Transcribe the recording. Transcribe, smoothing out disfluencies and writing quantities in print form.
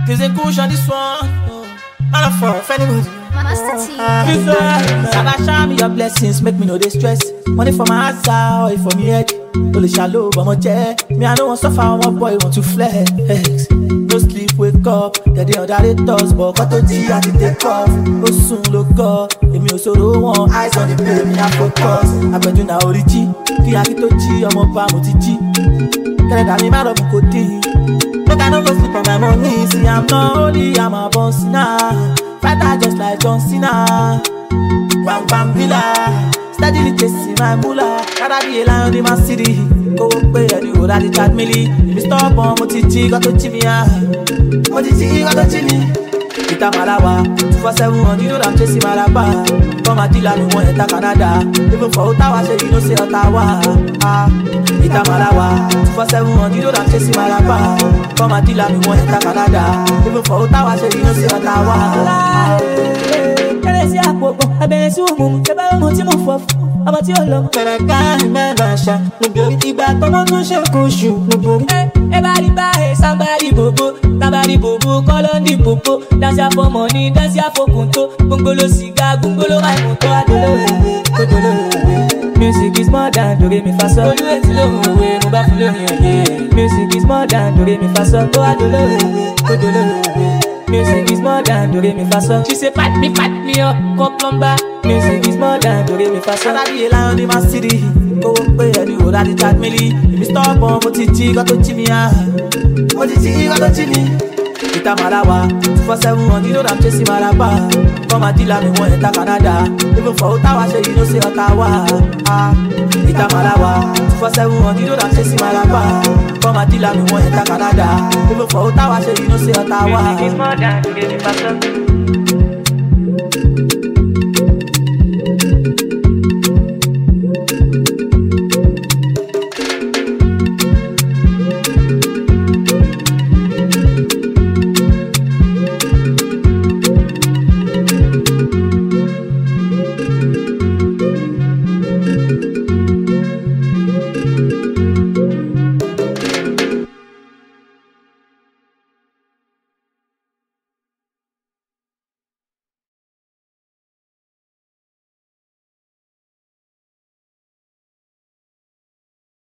Cause they push on this one. Man, I'm for anybody. Master T. Saba, show me your blessings, make me know they stress. Money for my ass, oil for me head. Only shallow, but my chair. Me, I don't want to suffer, my boy want to flex. No sleep, wake up. The day on that it does, but got to G, I did take off. No soon, look up. If me also don't want eyes on the play, me, I focus. I bet you now, Origi. Kia Kito G, I'm up, I'm Otiji. Canada, me, mad up, Koti. Look, I don't go sleep on my money. See, I'm not only, I'm a boss now. Fighter just like John Cena. Bam bam villa. Steadily chasing my moolah. Gotta be a lion in my city. Go pay the road at the chat milli. If you stop on Motiji, got to chimney. Motiji, got to chimney. Ita Malawa, 247, you know I'm chasing Malaba. Come and deal me one enter Canada. Even for Ottawa, say you know say Ottawa. Ita Malawa, 247, you know I'm chasing Malaba. Come and deal me one enter Canada. Even for Ottawa, say you know say Ottawa. Kẹ́lẹ́sì àpòpọ̀, abẹ́rẹ́ sí òmùmù, ṣẹ́bá ọmọ tí mo fọ́ fún, ọmọ tí ó lọ. Bẹ̀rẹ̀ káàrin mẹ́rin àṣà, nítorí ìgbà tọmọ tó ṣe kó ṣù nítorí. Ẹ bá rí báyìí, sábàrí bòbó, tábàrí bòbó, kọ́lọ́ndì bòbó. Dáṣà fọmọ ní, dáṣà fọkùntó, gbóngbóló sìgá, gbóngbóló àìmọ̀tọ́ àdólówó, kódólówó. Music is more than do re mi fa so. Olú ètí lóhùn òwe, mo bá fún lóyún ẹ̀yẹ. Music is more than do re mi fa so. Tó àdólówó, kódólówó. Music is more than do re mi fa so. She say pat me up, come plumber. Music is more than do re mi fa so. I be a lion in my city. Go pay the road at the chat milli. If you stop on Motiji, got to chimney. Motiji, got to chimney. Ita Malawa, 247, you know I'm chasing Malaba. Come and deal me one enter Canada. Even for Ottawa, say you know say Ottawa. Ita Malawa, 247, you know I'm chasing Malaba. Come and deal me one enter Canada. Even for Ottawa, say you know say Ottawa. Music is more than to give me passion.